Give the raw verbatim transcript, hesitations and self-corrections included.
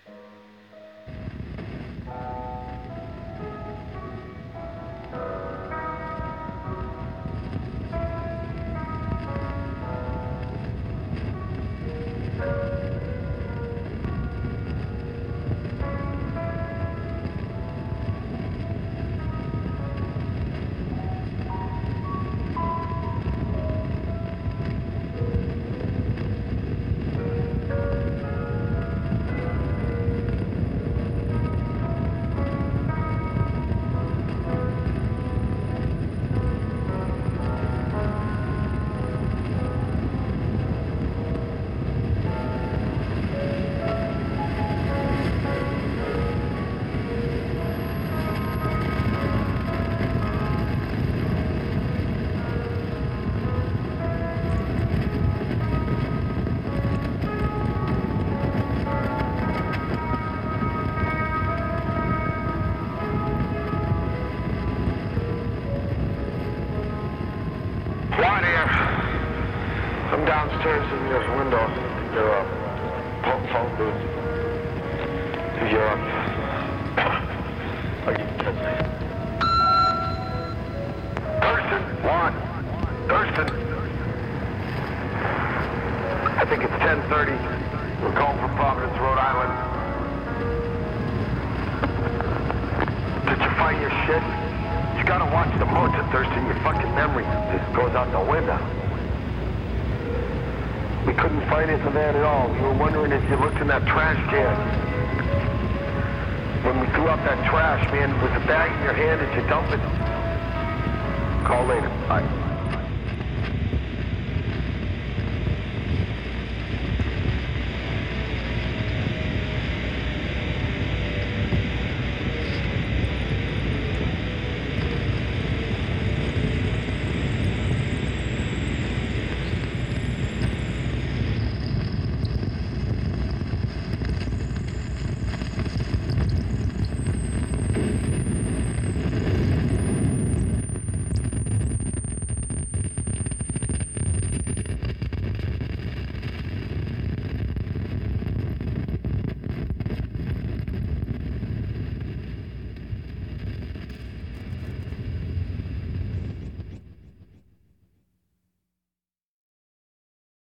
I'm downstairs in your window, your uh, phone booth. Your, are you kidding me? Thurston, Juan, Thurston. I think it's ten thirty. We're calling from Providence, Rhode Island. Did you find your shit? You gotta watch the motor, Thurston. Your fucking memory just goes out the window. We couldn't find anything there at all. We were wondering if you looked in that trash can. When we threw out that trash, man, with the bag in your hand, did you dump it? Call later. Bye.